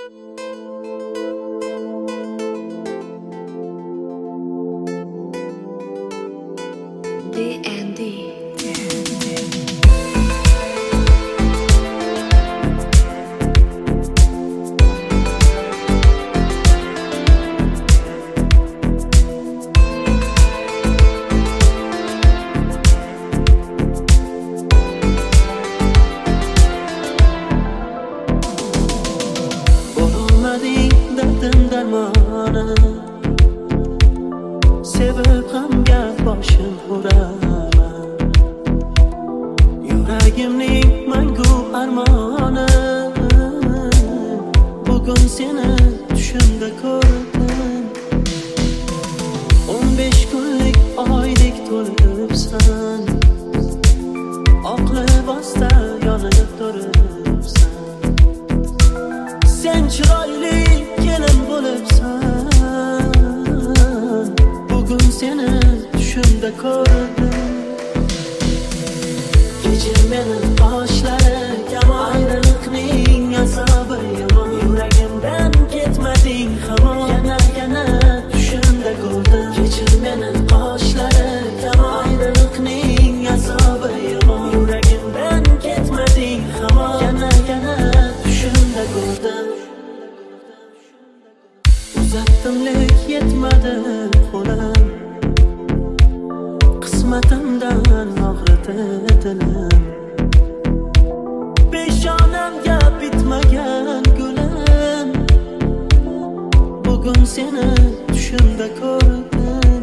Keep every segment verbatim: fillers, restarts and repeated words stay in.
D and D. Sevib g'amga boshim uraman, yuragimning mangu armoni. Bugun seni tushimda ko'rdim. O'n besh kunlik oydek to'libsan, oq libosda yonib turibsan. Sen chiroyli kelin bo'libsan, bugun seni tushimda ko'rdim. Kechir meni qoshlarim, ayriliqning azobi yomon. Yuragimdan ketmading hamon, yana yana tushimda ko'rdim. Kechir meni qoshlarim, ayriliqning azobi yomon. Yuragimdan ketmading hamon, yana yana tushimda ko'rdim. Uzatdimlik yetmadi qo'lim, qismatimdan og'ridi dilim. Peshonamga bitmagan gulim, bugun seni tushimda ko'rdim.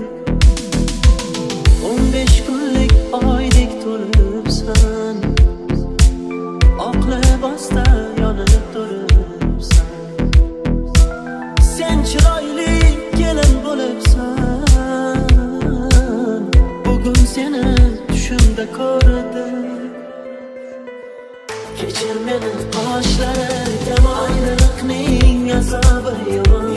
O'n besh kunlik oydek to'libsan, oq libosda yonib turibsan. Sen chiroyli kelin bo'libsan, bugun seni tushimda ko'rdim. Kechir meni qoshlarim, ayriliqning azobi yomon.